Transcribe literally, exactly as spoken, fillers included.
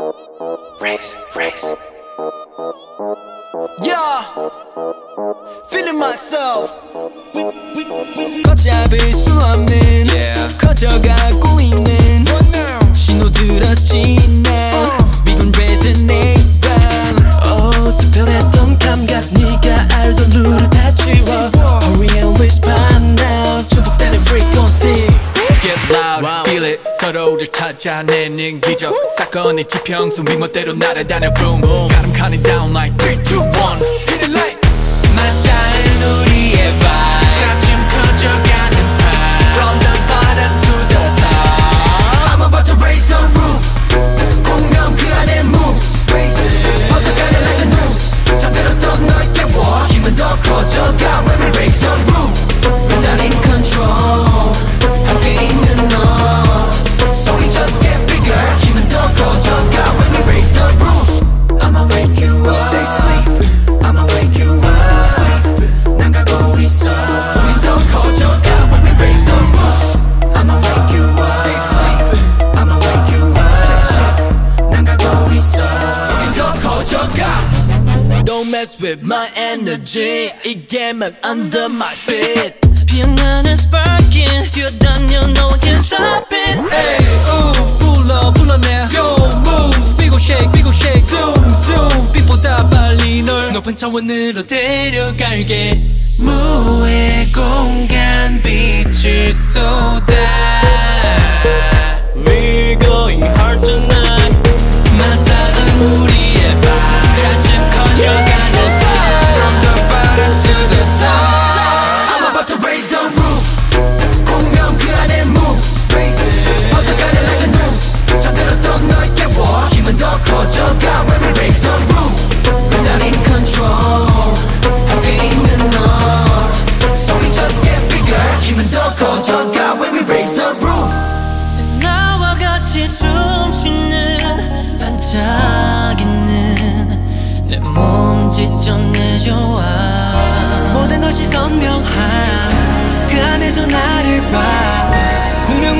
Race, race. Yeah, feeling myself. 걷잡을 수 없는 Yeah. 커져가고 있는 신호들었지 난 미군 resonate oh 특별했던 감각 네가 알던 룰을 다 지워 Hurry and respond now 중복되는 frequency Get loud, wow. Feel it 서로를 찾아내는 기적 사건의 지평선 위멋대로 날아다녀 boom Got 'em counting down like three, two, one Hit it like 맞닿은 우리의 vibe 차츰 커져가는 판 From the bottom to the top I'm about to raise the roof 공명 그 안에 moves 퍼져가는 like a noose 잠들었던 널 깨워 힘은 더 커져가 When we raise the roof We're not in control 함께 있는 너 So we just get bigger 힘은 더 커져가 When we raise the roof I'ma wake you up They sleep I'ma wake you up Sleep 난 가고 있어 우린 더 커져가 When we raise the roof I'ma wake you up They sleep I'ma wake you up Shake shake 난 가고 있어 우린 더 커져가 Don't mess with my energy 이게 막 under my feet 피어나는 sparking 뛰어다녀 no one can stop it Hey, ooh, 불러 불러내 Yo, move, 비고 shake, 비고 shake Zoom, zoom, 빛보다 빨리 널 높은 차원으로 데려갈게 무의 공간 빛을 쏟아 We going hard tonight 맞닿은 우리의 vibe 차츰 커져가는 style From the bottom to the top I'm about to raise the roof 공명 그 안에 moves 퍼져가는 like a noose 잠들었던 널 깨워 힘은 더 커져가 When we raise the roof We're not in control 함께 있는 너 So we just get bigger 힘은 더 커져가 When we raise the roof 나와 같이 숨 쉬는 반짝이는 내 몸짓 전해줘와 모든 것이 선명한 그 안에서 나를 봐 공명